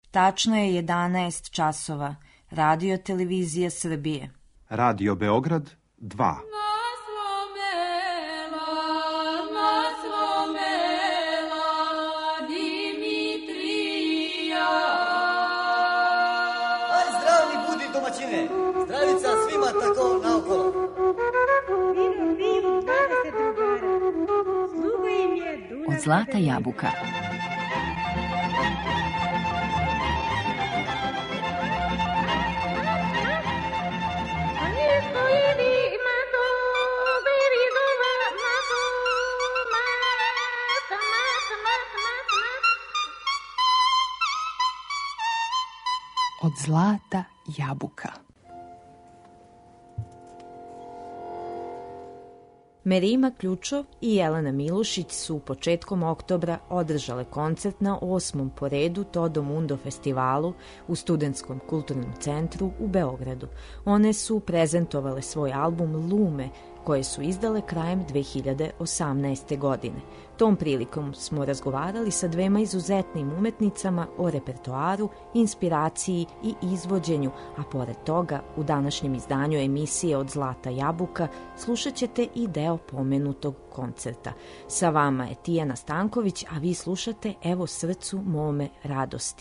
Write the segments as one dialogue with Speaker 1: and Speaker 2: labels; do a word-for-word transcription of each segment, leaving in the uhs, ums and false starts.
Speaker 1: Tačno je jedanaest časova. Radio Televizija Srbije.
Speaker 2: Radio Beograd dva.
Speaker 3: Aj, zdravni budi domaćine. Zdravica svima tako naokolo.
Speaker 4: Vino, vino, dvadeset drugara. Sluga im je Dunav.
Speaker 5: Od zlata jabuka. Od zlata jabuka.
Speaker 1: Merima Ključov i Jelena Milušić su početkom oktobra održale koncert na osmom po redu Todo Mundo festivalu u Studentskom kulturnom centru u Beogradu. One su prezentovale svoj album Lume, koje su izdale krajem dve hiljade osamnaeste. godine. Tom prilikom smo razgovarali sa dvema izuzetnim umetnicama o repertoaru, inspiraciji i izvođenju, a pored toga u današnjem izdanju emisije Od zlata jabuka slušat ćete i deo pomenutog koncerta. Sa vama je Tijana Stanković, a vi slušate Evo srcu mome radosti.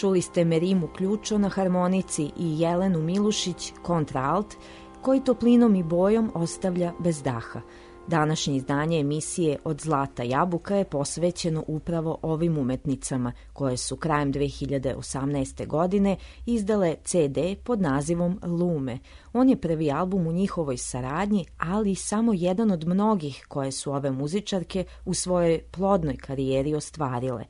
Speaker 1: Čuli ste Merimu Ključo na harmonici i Jelenu Milušić kontraalt, koji toplinom i bojom ostavlja bez daha. Današnje izdanje emisije Od zlata jabuka je posvećeno upravo ovim umetnicama, koje su krajem dve hiljade osamnaeste. godine izdale ce de pod nazivom Lume. On je prvi album u njihovoj saradnji, ali samo jedan od mnogih koje su ove muzičarke u svojoj plodnoj karijeri ostvarile.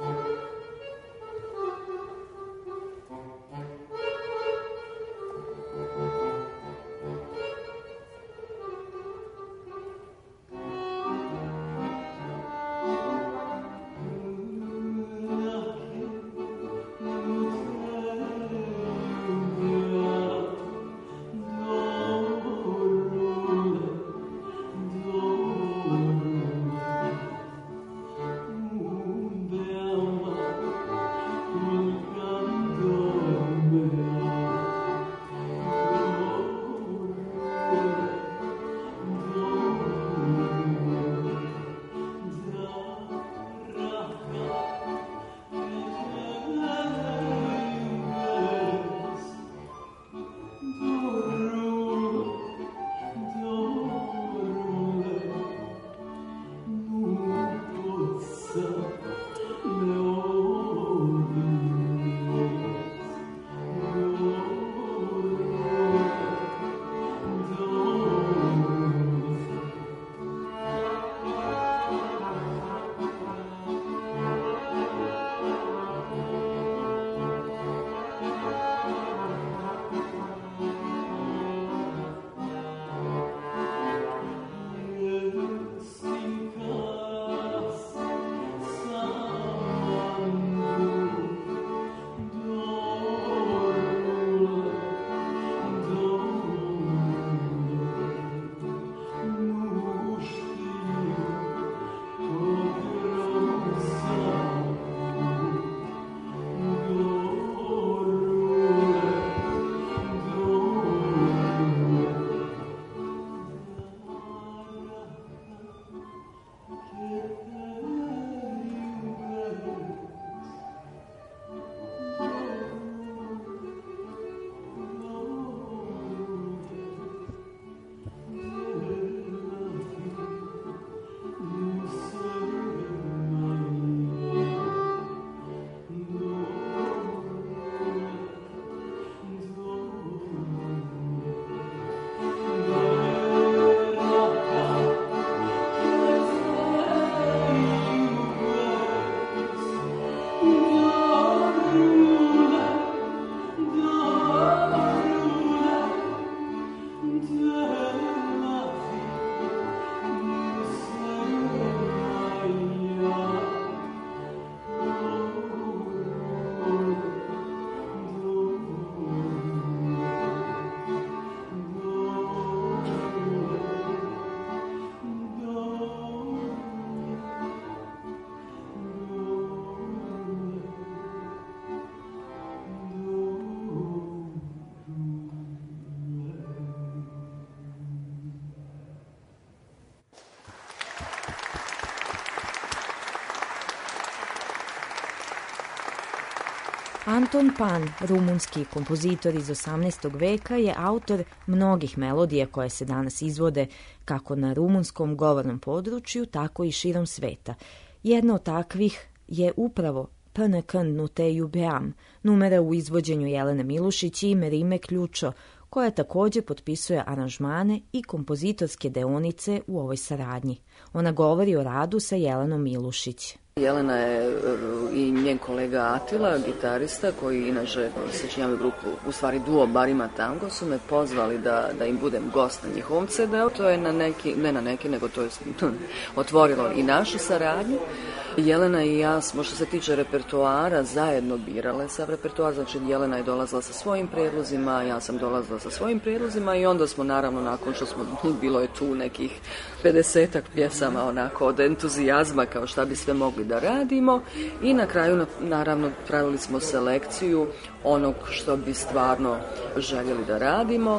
Speaker 1: Anton Pan, rumunski kompozitor iz osamnaestog. veka, je autor mnogih melodija koje se danas izvode kako na rumunskom govornom području, tako i širom sveta. Jedna od takvih je upravo Până când nu te iubeam, numera u izvođenju Jelene Milušić i Merime Ključo, koja također potpisuje aranžmane i kompozitorske deonice u ovoj saradnji. Ona govori o radu sa Jelenom Milušić.
Speaker 6: Jelena je i njen kolega Atila, gitarista, koji inače sačinjavaju grupu, u stvari duo Barima Tango, su me pozvali da, da im budem gost na njihovom ce deu. To je na neki, ne na neki, nego to je otvorilo i našu saradnju. Jelena i ja smo, što se tiče repertoara, zajedno birale sav repertoar, znači Jelena je dolazila sa svojim prijedlozima, ja sam dolazila sa svojim prijedlozima i onda smo naravno, nakon što smo, bilo je tu nekih pedesetak pjesama onako od entuzijazma kao šta bi sve mogli da radimo i na kraju naravno pravili smo selekciju onog što bi stvarno željeli da radimo.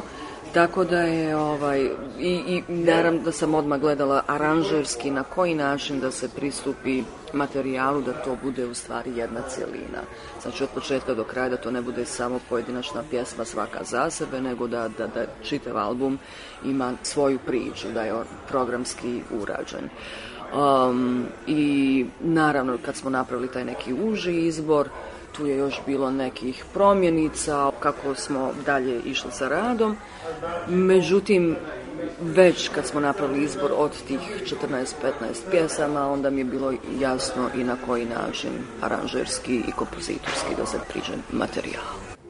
Speaker 6: Tako da je ovaj, i, i naravno da sam odmah gledala aranžerski na koji način da se pristupi materijalu, da to bude u stvari jedna cjelina. Znači od početka do kraja da to ne bude samo pojedinačna pjesma svaka za sebe, nego da, da, da čitav album ima svoju priču, da je on programski urađen. Um, I naravno kad smo napravili taj neki uži izbor, tu je još bilo nekih promjenica kako smo dalje išli sa radom. Međutim, već kad smo napravili izbor od tih četrnaest petnaest pjesama, onda mi je bilo jasno i na koji način aranžerski i kompozitorski da se priđe materijal.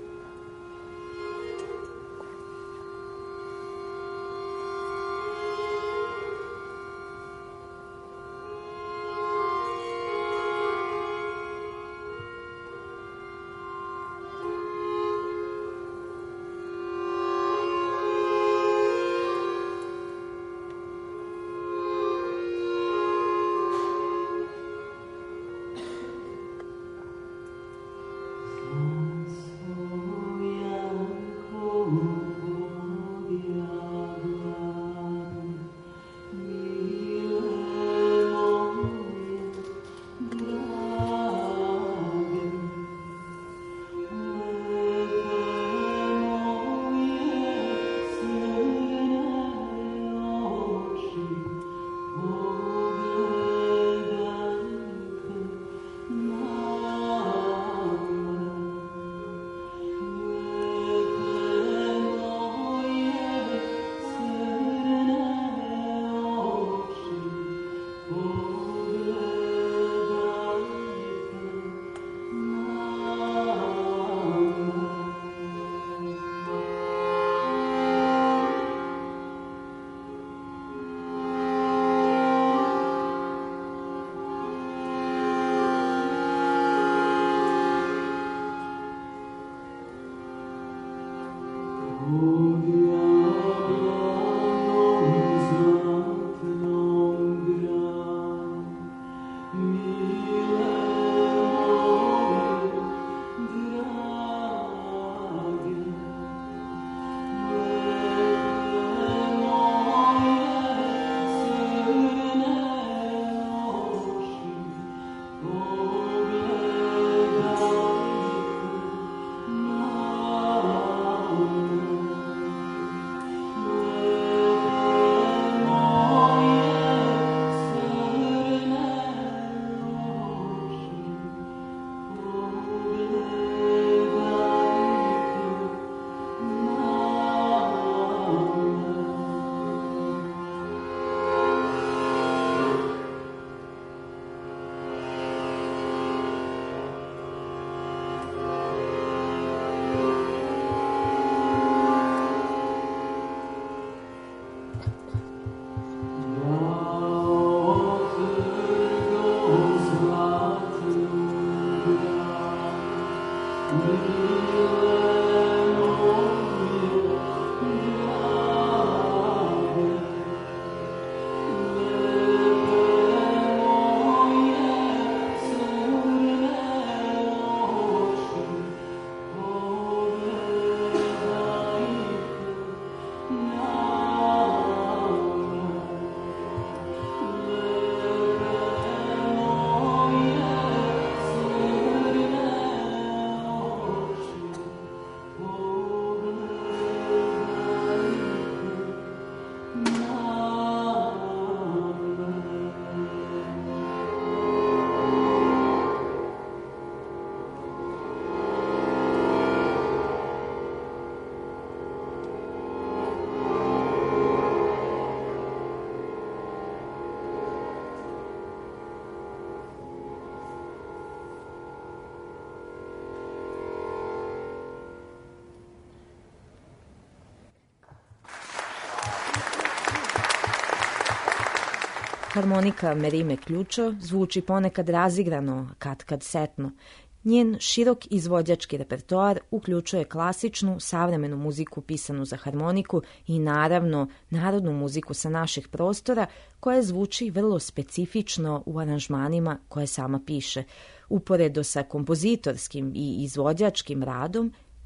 Speaker 1: Harmonika Merime Ključo zvuči ponekad razigrano, katkad setno. Njen širok izvođački repertoar uključuje klasičnu, savremenu muziku pisanu za harmoniku i naravno narodnu muziku sa naših prostora koja zvuči vrlo specifično u aranžmanima koje sama piše. Uporedo sa kompozitorskim i izvođačkim radom,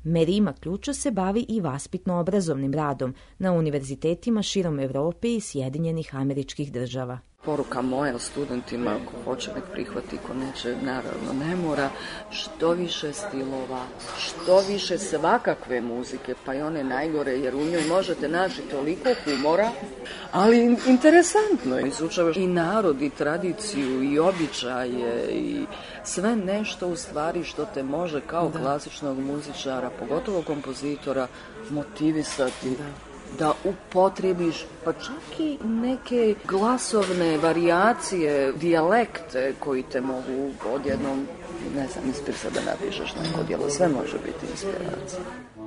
Speaker 1: Merima Ključo se bavi i vaspitno-obrazovnim radom na univerzitetima širom Evrope i Sjedinjenih Američkih Država.
Speaker 6: Poruka moja studentima, ako hoće nek prihvati, ko neće, naravno ne mora, što više stilova, što više svakakve muzike, pa i one najgore, jer u njoj možete naći toliko humora, ali interesantno. Izučavaš i narod, i tradiciju, i običaje, i sve nešto u stvari što te može kao da. klasičnog muzičara, pogotovo kompozitora, motivisati. Da. da upotrebiš pa čak i neke glasovne varijacije, dijalekte koji te mogu odjednom, ne znam, ispisa da napišeš neko djelo. Sve može biti inspiracija.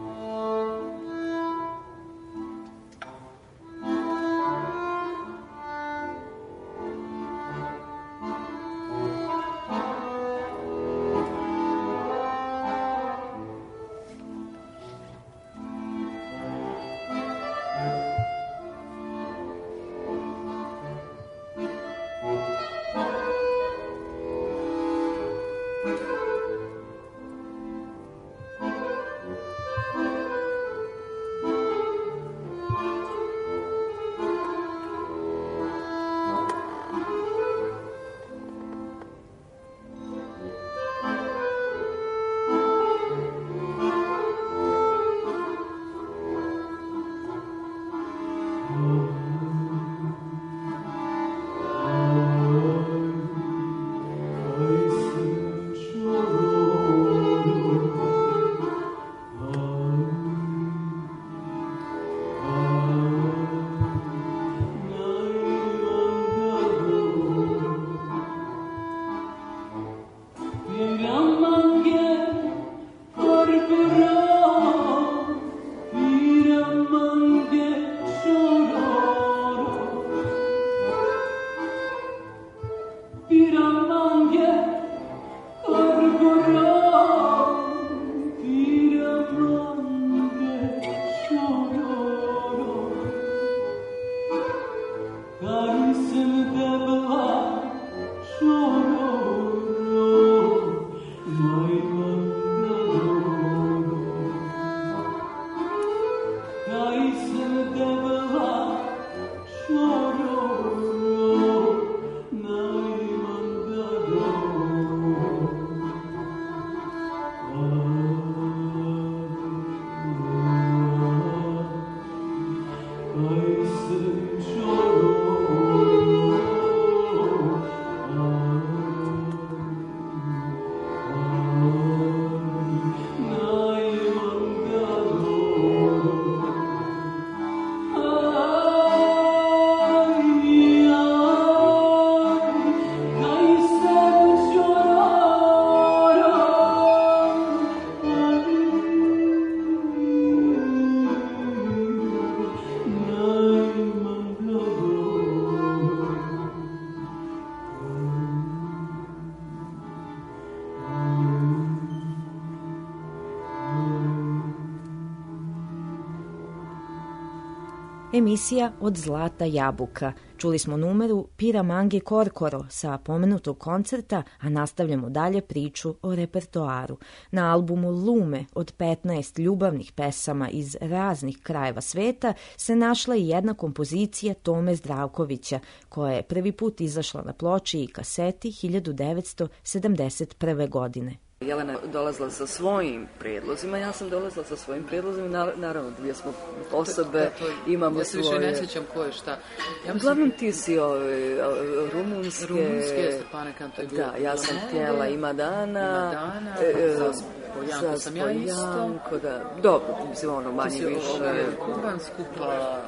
Speaker 1: Emisija Od zlata jabuka. Čuli smo numeru Pira Mange Korkoro sa pomenutog koncerta, a nastavljamo dalje priču o repertoaru. Na albumu Lume od petnaest ljubavnih pesama iz raznih krajeva sveta se našla i jedna kompozicija Tome Zdravkovića, koja je prvi put izašla na ploči i kaseti hiljadu devetsto sedamdeset prve. godine.
Speaker 6: Jelena je dolazila sa svojim prijedlozima, ja sam dolazila sa svojim prijedlozima, naravno dvije smo osobe, da, to, imamo
Speaker 7: ja svoje... Ja se više ne sjećam ko je šta.
Speaker 6: Ja Uglavnom ti si ove, rumunske...
Speaker 7: Rumunske, Stepane Kanto je bilo.
Speaker 6: Da, ja sam htjela Ima dana.
Speaker 7: Ima dana, e, za Spojanko sam ja isto.
Speaker 6: Da, dobro, mislim ono manje više...
Speaker 7: Kubansku, pa...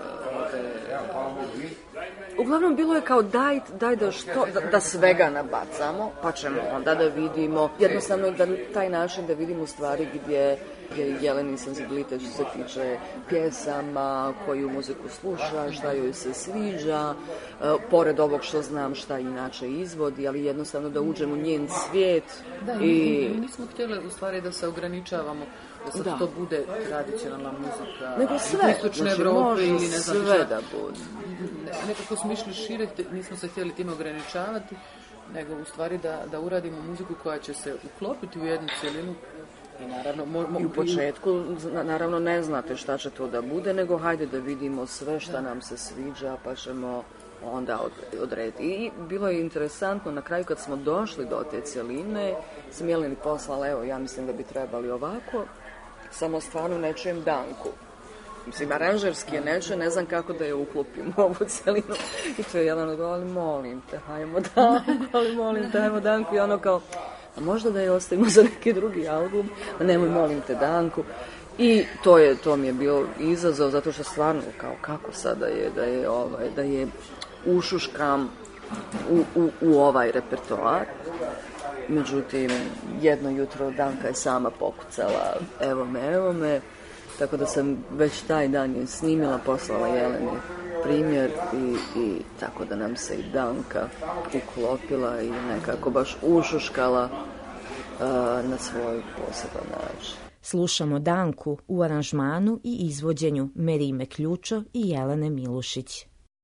Speaker 6: Uglavnom bilo je kao daj, daj da, što, da, da svega nabacamo, pa ćemo onda da vidimo, jednostavno da taj način da vidimo stvari gdje je Jeleni senzibilitet što se tiče pjesama, koju muziku sluša, šta joj se sviđa, uh, pored ovog što znam šta inače izvodi, ali jednostavno da uđem u njen svijet.
Speaker 7: Da, i mi nismo htjeli u stvari da se ograničavamo da sad da. to bude tradicionalna muzika,
Speaker 6: nego sve,
Speaker 7: istočne Evrope ili ne znam
Speaker 6: sve da bude.
Speaker 7: Nekako smo išli šire, nismo se htjeli time ograničavati, nego u stvari da, da uradimo muziku koja će se uklopiti u jednu cjelinu
Speaker 6: I naravno, mo, mo, u početku, naravno, ne znate šta će to da bude, nego hajde da vidimo sve šta nam se sviđa, pa ćemo onda odrediti. I bilo je interesantno, na kraju kad smo došli do te cjeline, sam Jeleni poslala, evo, ja mislim da bi trebali ovako, samo stvarno ne čujem Danku. Mislim, aranžerski je neče, ne znam kako da je uklopim u ovu celinu. I to je Jelena odgovorila, ali molim te, hajmo Danku, ali molim te, hajmo Danku. I ono kao, a možda da je ostavimo za neki drugi album, a nemoj, molim te, Danku. I to je, to mi je bio izazov, zato što stvarno, kao, kako sada je, da je, ovaj, da je ušuškam u, u, u ovaj repertoar. Međutim, jedno jutro Danka je sama pokucala, evo me, evo me. Tako da sam već taj dan je snimila, poslala Jeleni primjer i, i tako da nam se i Danka uklopila i nekako baš ušuškala uh, na svoj poseban način.
Speaker 1: Slušamo Danku u aranžmanu i izvođenju Merime Ključo i Jelene Milušić.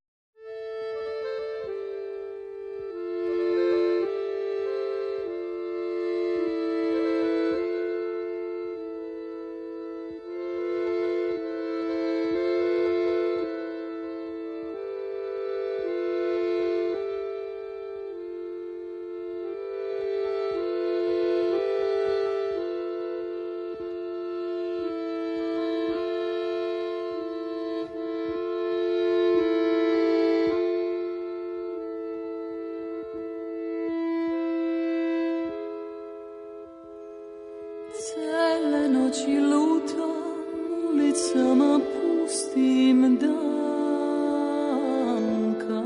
Speaker 8: Cele noći lutam ulicama pustim, Danka.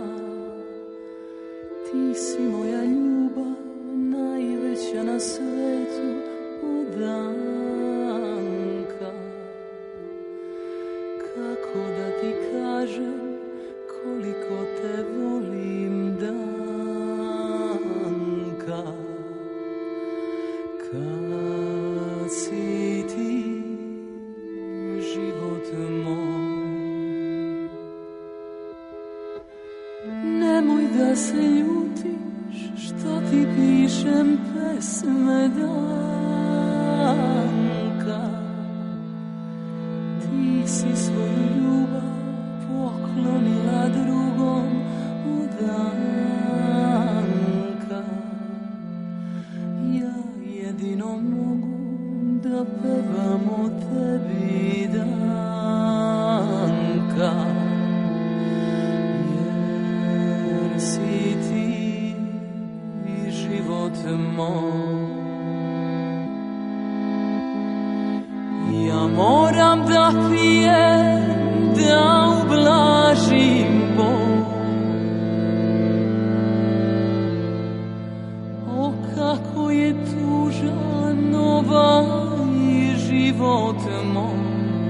Speaker 8: Ti si moja ljubav, najveća na svetu, o Danka. Kako da ti kažem koliko te volim, Danka. Kad si ti život moj, nemoj da se ljutiš što ti pišem pesme, Danka. Ti si svoju ljubav poklonila drugom, o Danka. Ja jedino mogu da pevam o tebi, Danka, jer si ti život moj. Ja moram da pijem, da ublažim bol. O, kako je tužan ovaj život moj.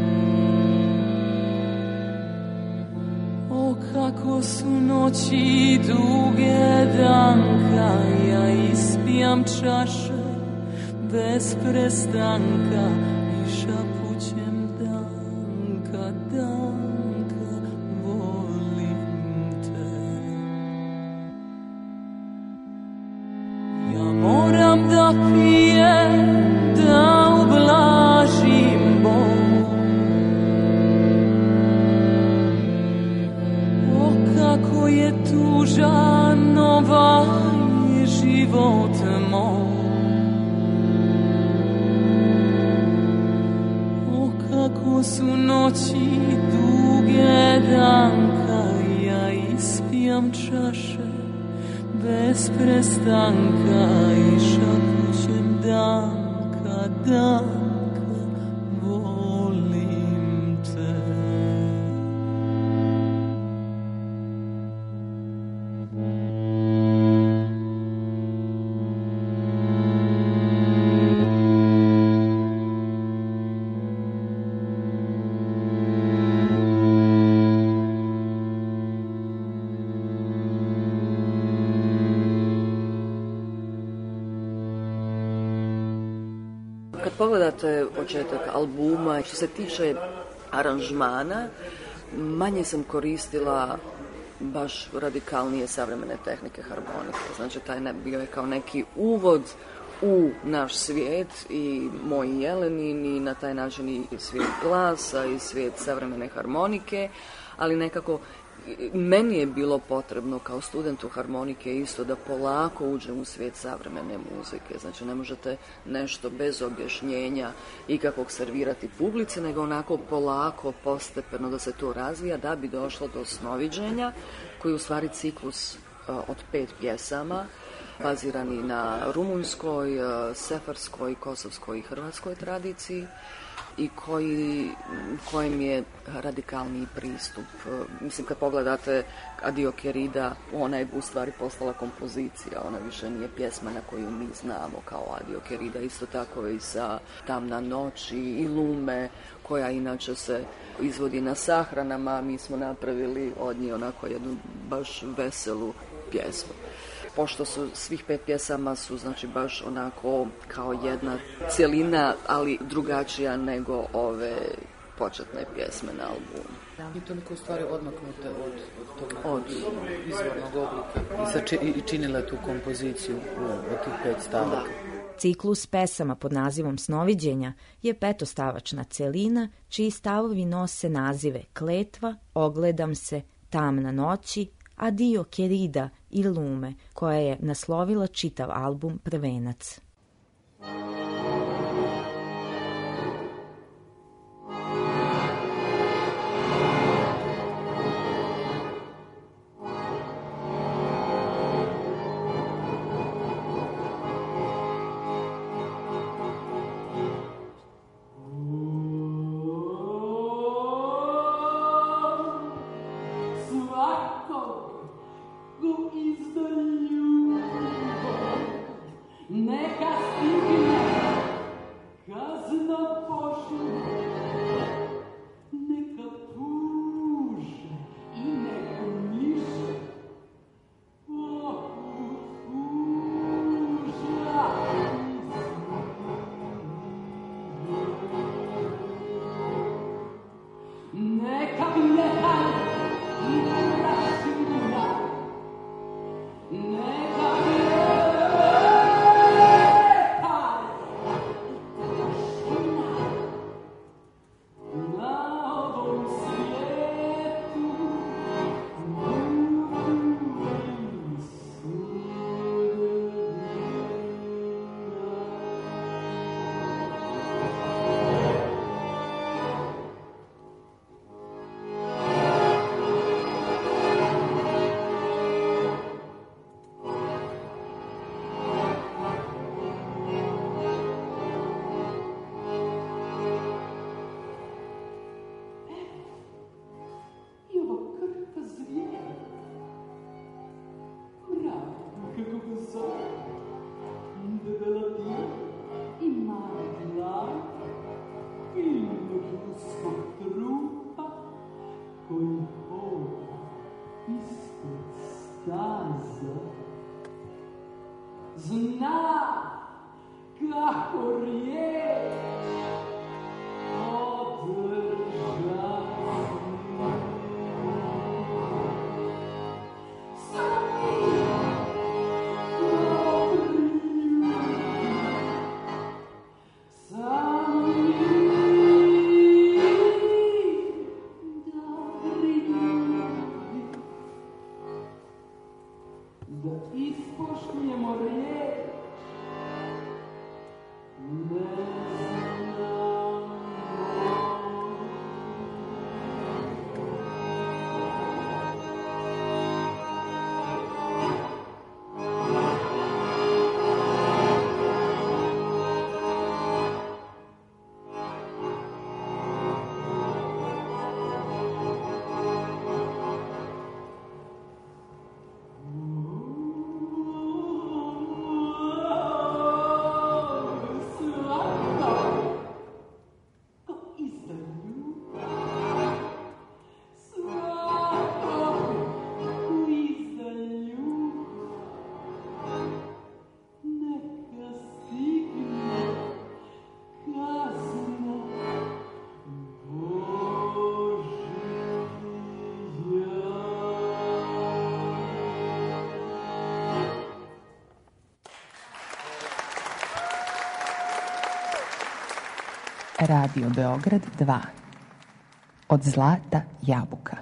Speaker 8: O, kako su noći duge, Danka, ja ispijam čaše bez prestanka i šapućem, Danka, Danka, volim te. Ja moram da pijem, da ublažim bol. O, kako je tužan ovaj život moj. O, kako su noći duge, Danka, ja ispijam čaše bez prestanka i šapućem, Danka, Danka, volim te.
Speaker 6: Kad pogledate početak albuma, što se tiče aranžmana, manje sam koristila baš radikalnije savremene tehnike harmonike. Znači, taj ne, bio je kao neki uvod u naš svijet i moj Jelenin i na taj način i svijet glasa i svijet savremene harmonike, ali nekako meni je bilo potrebno kao studentu harmonike isto da polako uđem u svijet savremene muzike. Znači ne možete nešto bez objašnjenja ikakvog servirati publici, nego onako polako, postepeno da se to razvija da bi došlo do Snoviđenja, koji je u stvari ciklus od pet pjesama, bazirani na rumunjskoj, sefarskoj, kosovskoj i hrvatskoj tradiciji i koji, kojem je radikalniji pristup. Mislim, kad pogledate Adio Querida, ona je u stvari postala kompozicija, ona više nije pjesma na koju mi znamo kao Adio Querida. Isto tako i sa Tamna noć i Lume, koja inače se izvodi na sahranama, mi smo napravili od nje onako jednu baš veselu pjesmu. Pošto su svih pet pjesama su znači baš onako kao jedna cjelina, ali drugačija nego ove početne pjesme na albumu.
Speaker 7: I toliko u stvari odmaknute od, od tog od izvornog oblika i, sači, i činile tu kompoziciju od tih pet stavaka.
Speaker 1: Ciklus pesama pod nazivom Snoviđenja je petostavačna celina čiji stavovi nose nazive Kletva, Ogledam se, Tamna noći, Adio Querida i Lume, koja je naslovila čitav album Prvenac.
Speaker 5: Radio Beograd dva. Od zlata jabuka.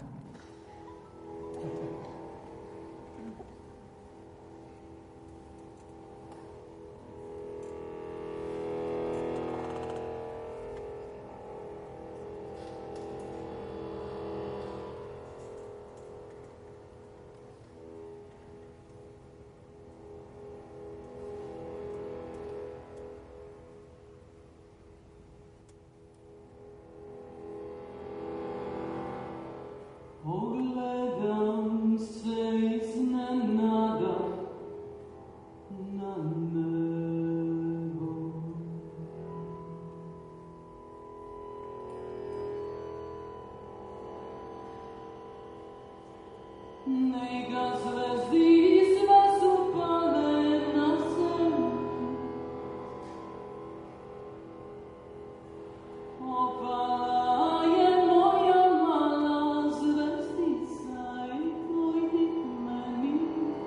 Speaker 8: Pogledam se iznenada na nebo. Neka zvezdi sve su pale na zemlju. Opala je moja mala zvezdica i tvoj dik meni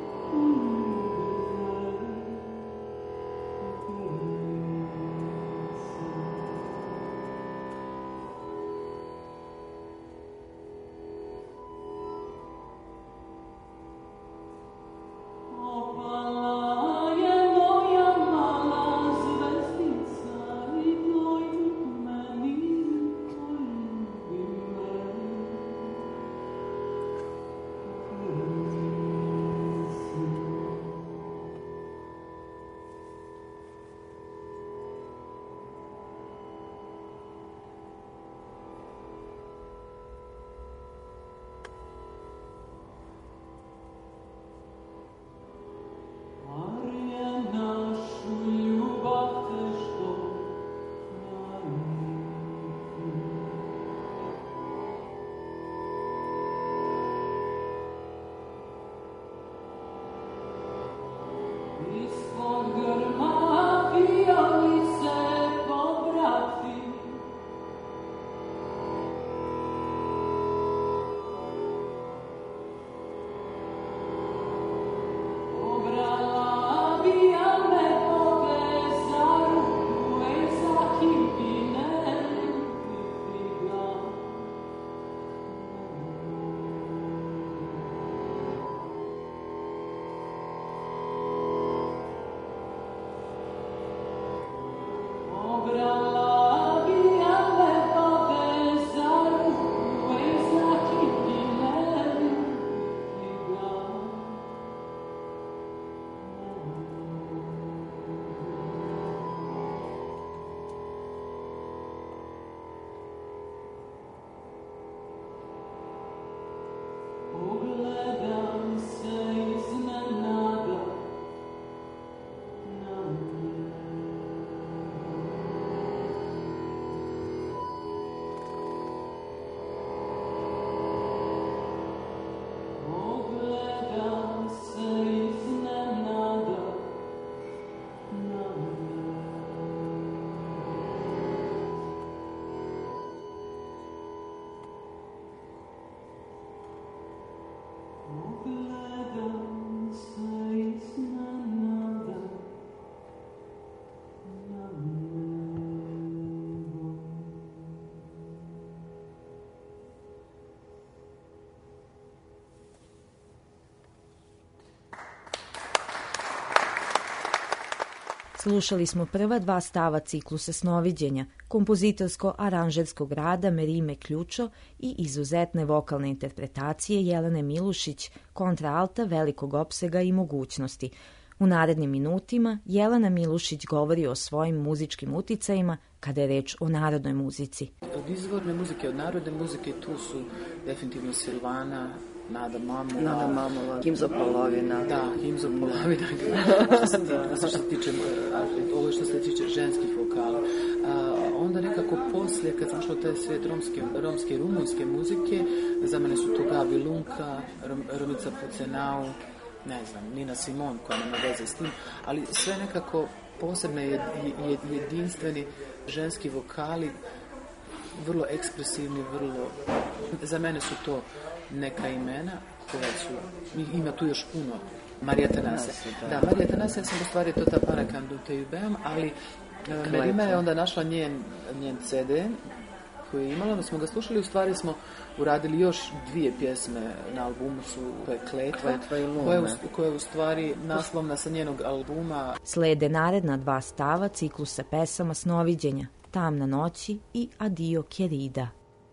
Speaker 8: Opala je moja mala zvezdica i tvoj dik meni poljubi me. Marija našu ljubav teško naruku. Ispod grma pijalice pobrati. Obrala bi ja me poveza ruku, ej za kim bi ne ljubiti ga. Obrala bi ja me poveza ruku, ej za kim bi ne ljubiti ga. Pogledam se iznenada na nebo. Pogledam se iznenada na nebo. Pogledam se iznenada na nebo.
Speaker 1: Slušali smo prva dva stava ciklusa Snoviđenja, kompozitorsko-aranžerskog rada Merime Ključo i izuzetne vokalne interpretacije Jelene Milušić, kontraalta velikog opsega i mogućnosti. U narednim minutima Jelena Milušić govori o svojim muzičkim uticajima kada je reč o narodnoj muzici.
Speaker 7: Od izvorne muzike, od narodne muzike tu su definitivno Silvana, Nada Mamula.
Speaker 6: Nada Mamula, Himzo Polovina.
Speaker 7: Da, Himzo Polovina. Što se tiče, ovo što se tiče ženskih vokala. A, onda nekako poslije, kad sam ušla u taj svijet romske, romske i rumunjske muzike, za mene su to Gabi Lunka, Rom, Romica Pucenau, ne znam, Nina Simon, koja nema veze s tim, ali sve nekako posebne jed, jed, jedinstveni ženski vokali, vrlo ekspresivni, vrlo... Za mene su to neka imena koja su... Ima tu još puno. Marija Tanase. Da, Marija Tanase, ja sam u stvari to ta Parakandu te Jubeam, ali Merima je onda našla njen, njen ce de koji je imala, da smo ga slušali, u stvari smo uradili još dvije pjesme na albumu su, to je Kletva,
Speaker 6: Kletva i Lume.
Speaker 7: koja je, u- koja je u stvari naslovna sa njenog albuma.
Speaker 1: Slede naredna dva stava ciklusa pesama Snoviđenja, Tamna noći i Adio Kerida.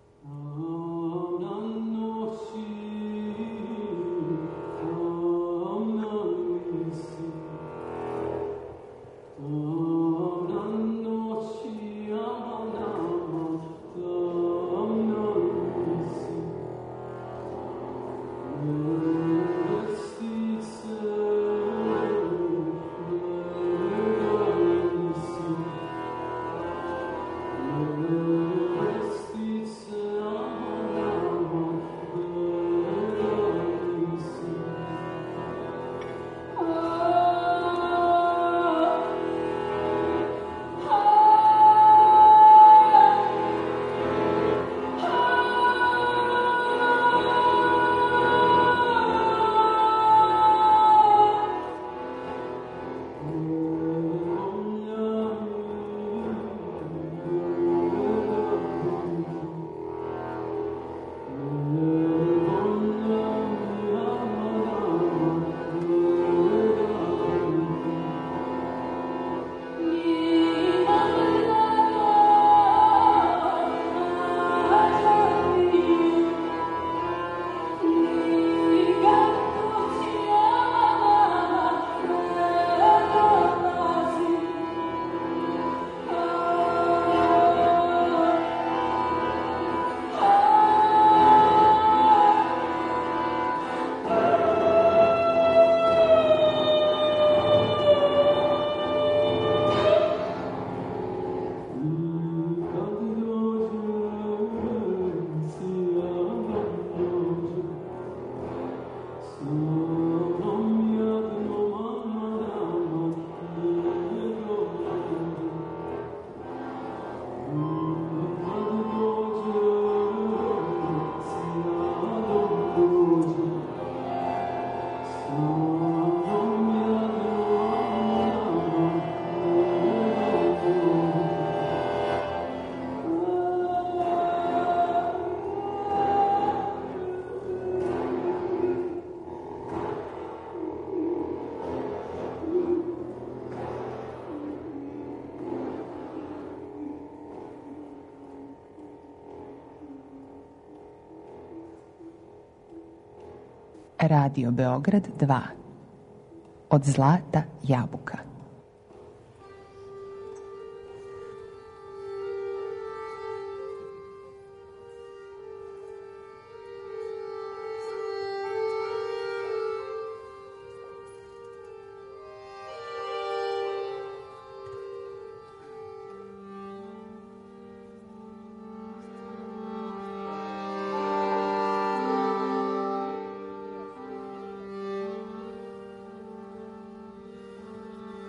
Speaker 5: Radio Beograd dva. Od zlata jabuka.
Speaker 8: Thank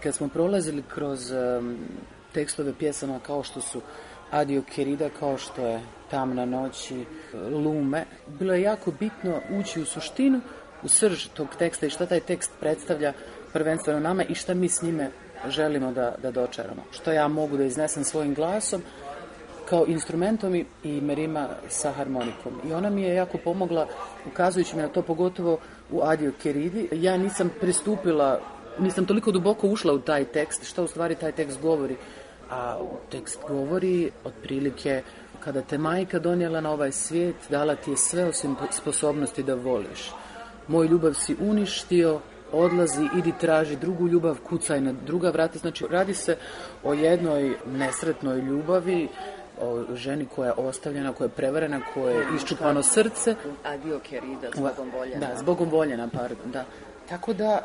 Speaker 7: kad smo prolazili kroz um, tekstove pjesama kao što su Adio Querida, kao što je Tamna noć i Lume, bilo je jako bitno ući u suštinu, u srž tog teksta i šta taj tekst predstavlja prvenstveno nama i šta mi s njime želimo da, da dočaramo. Što ja mogu da iznesem svojim glasom kao instrumentom i, i Merima sa harmonikom. I ona mi je jako pomogla ukazujući mi na to, pogotovo u Adio Queridi. Ja nisam pristupila, nisam toliko duboko ušla u taj tekst, šta u stvari taj tekst govori. A tekst govori otprilike kada te majka donijela na ovaj svijet, dala ti je sve osim sposobnosti da voliš. Moj ljubav si uništio, odlazi, idi traži drugu ljubav, kucaj na druga vrata. Znači, radi se o jednoj nesretnoj ljubavi, o ženi koja je ostavljena, koja je prevarena, koja je iščupano srce.
Speaker 6: Adio Querida, zbogom voljena.
Speaker 7: Da, zbogom voljena, pardon, da. Tako da,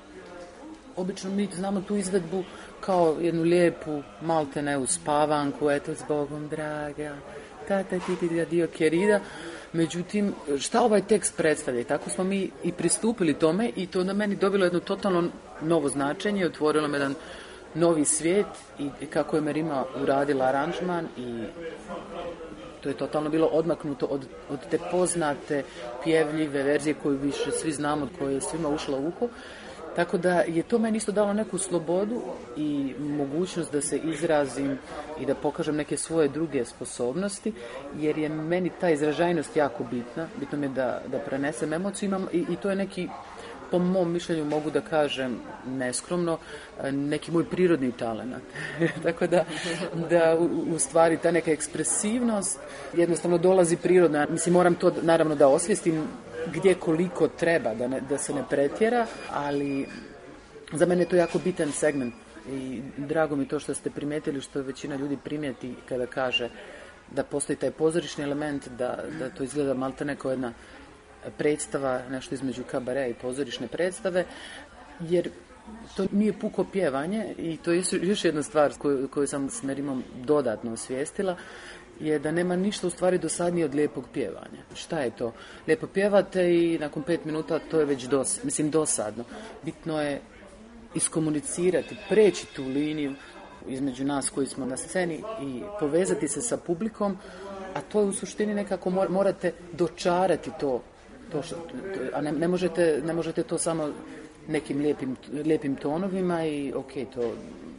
Speaker 7: obično mi znamo tu izvedbu kao jednu lijepu, maltene uspavanku, eto, zbogom draga, tata ti ti Adio Querida. Međutim, šta ovaj tekst predstavlja? I tako smo mi i pristupili tome i to na meni dobilo jedno totalno novo značenje, otvorilo me jedan novi svijet i kako je Merima uradila aranžman i to je totalno bilo odmaknuto od, od te poznate pjevljive verzije koju više svi znamo, koja je svima ušla u uho. Tako da je to meni isto dalo neku slobodu i mogućnost da se izrazim i da pokažem neke svoje druge sposobnosti, jer je meni ta izražajnost jako bitna. Bitno mi je da, da prenesem emociju imam, i, i to je neki, po mom mišljenju mogu da kažem neskromno, neki moj prirodni talenat. Tako da, da u, u stvari ta neka ekspresivnost jednostavno dolazi prirodno. Mislim, moram to naravno da osvijestim gdje koliko treba, da, ne, da se ne pretjera, ali za mene je to jako bitan segment i drago mi to što ste primijetili, što većina ljudi primijeti kada kaže da postoji taj pozorišni element, da, da to izgleda maltene kao jedna predstava, nešto između kabarea i pozorišne predstave, jer to nije puko pjevanje i to je još jedna stvar koju, koju sam s Merimom dodatno osvijestila, je da nema ništa u stvari dosadnije od lijepog pjevanja. Šta je to? Lijepo pjevate i nakon pet minuta to je već dos, mislim dosadno. Bitno je iskomunicirati, preći tu liniju između nas koji smo na sceni i povezati se sa publikom, a to je u suštini nekako morate dočarati to, to što, a ne, ne, možete, ne možete to samo nekim lijepim, lijepim tonovima i ok, to,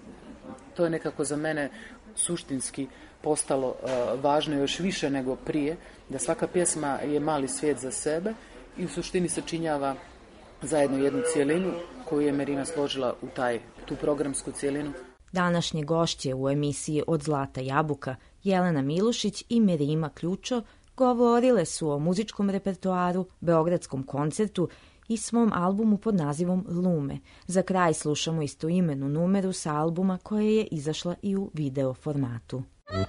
Speaker 7: to je nekako za mene suštinski postalo uh, važno još više nego prije, da svaka pjesma je mali svijet za sebe i u suštini sačinjava zajedno jednu cijelinu koju je Merima složila u taj, tu programsku cijelinu.
Speaker 1: Današnje gošće u emisiji Od zlata jabuka, Jelena Milušić i Merima Ključo, govorile su o muzičkom repertoaru, beogradskom koncertu i svom albumu pod nazivom Lume. Za kraj slušamo istoimenu numeru sa albuma koja je izašla i u video formatu.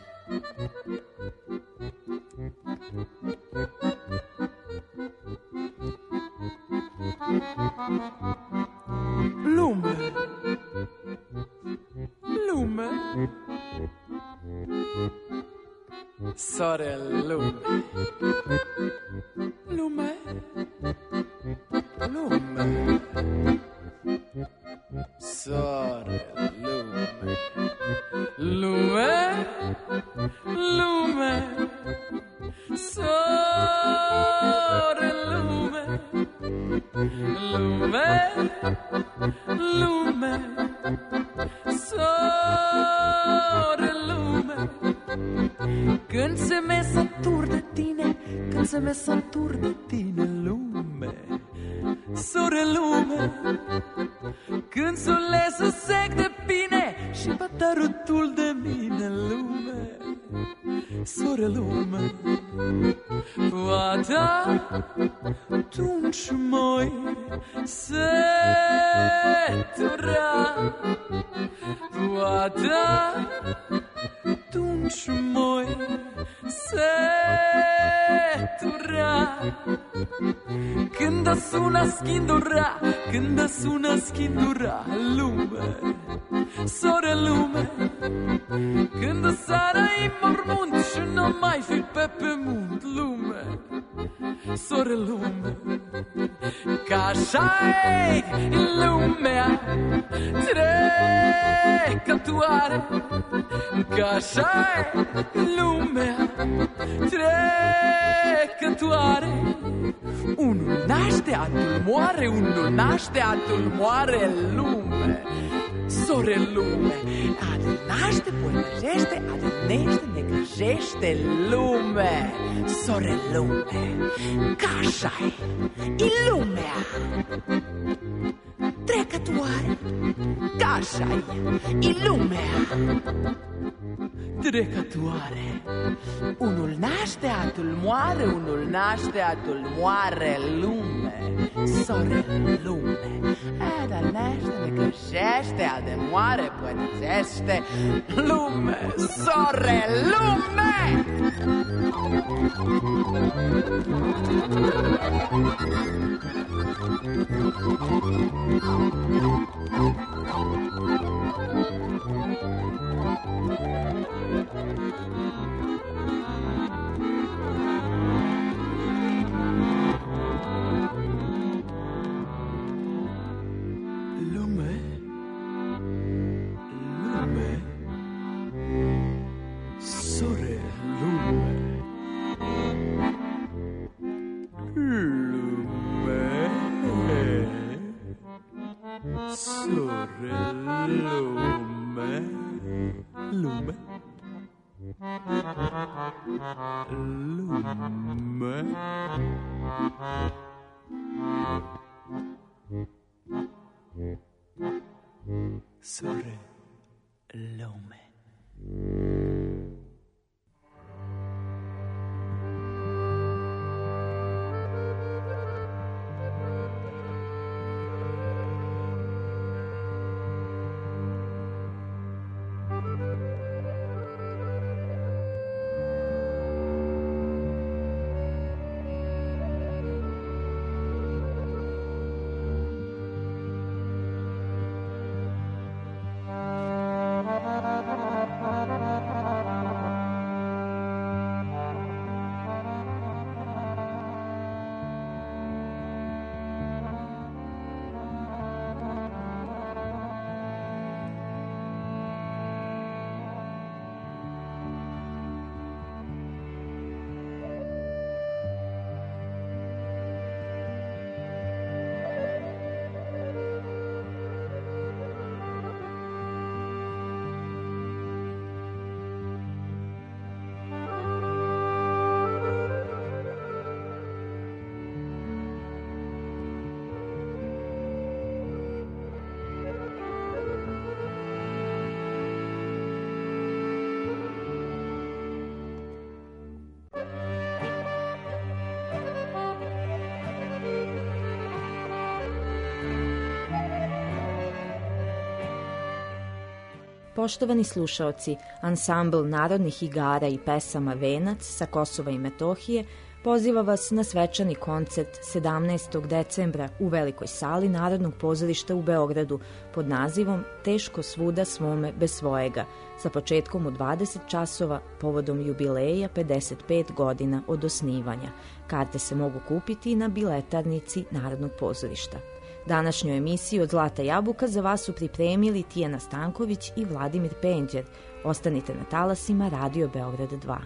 Speaker 9: Lume, lume, sore lume, lume, lume, sore lume, lume, lume, sore lume, lume, lume, sore lume. Când se me satur de tine, când se me satur de tine, lume, sore lume. Când solesul sec de pine și pătărutul de mine, lume, sore lume. Poate atunci moi setura, poate atunci moi setura. Când sună schindura, când sună schindura, lume, sore lume. Când sară în mormânt și nu mai fi pe pământ, lume, sore lume. Ca Casciai lumea trecătoare, Casciai lumea trecătoare. Unul naște, altul moare, unul naște, altul moare, lume, sore lume. Altul naște, pălăjește, adânește, necăjește, lume, sore lume. Ca-așa-i lumea trecătoare, ca-așa-i lumea trecătoare. Unul naște, altul moare, unul naște, altul moare, lume, sore lume. Ada naște, necăjește, ade moare, pățește, lume, sore lume. Sore lume.
Speaker 1: Poštovani slušaoci, ansambl narodnih igara i pesama Venac sa Kosova i Metohije poziva vas na svečani koncert sedamnaestog decembra u Velikoj sali Narodnog pozorišta u Beogradu pod nazivom Teško svuda svome bez svojega, sa početkom u dvadeset časova povodom jubileja pedeset pet godina od osnivanja. Karte se mogu kupiti na biletarnici Narodnog pozorišta. Današnju emisiju od Zlata jabuka za vas su pripremili Tijana Stanković i Vladimir Penđer. Ostanite na talasima Radio Beograd dva.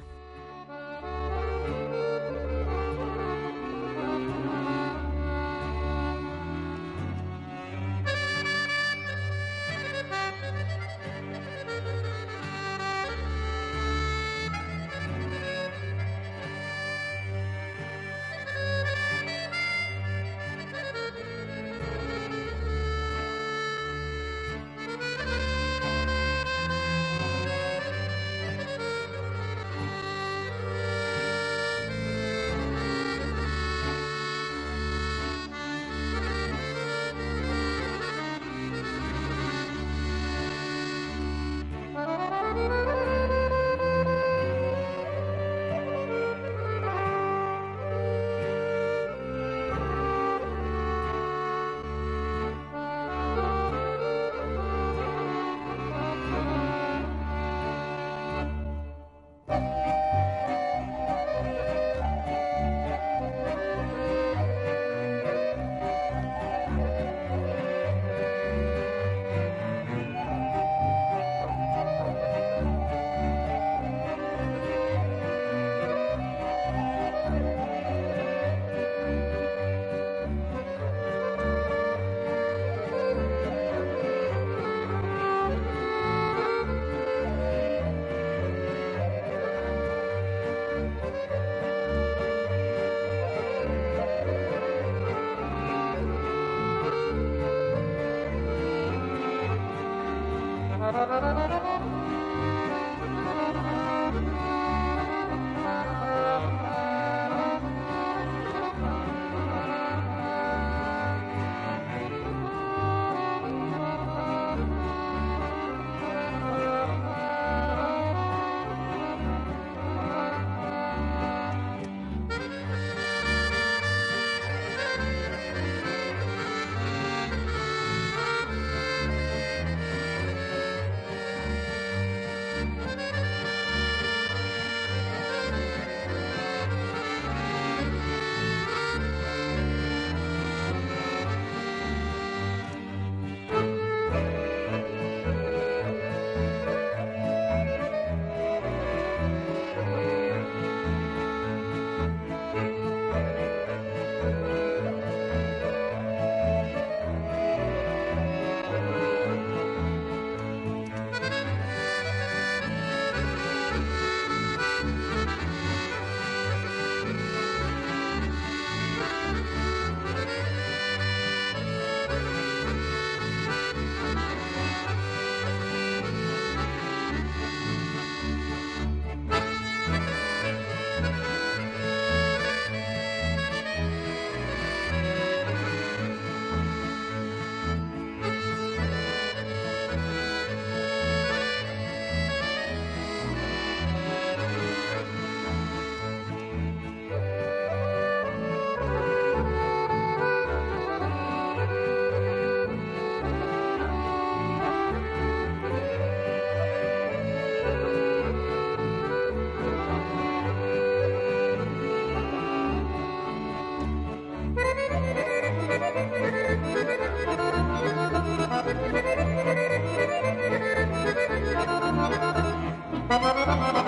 Speaker 10: Thank you.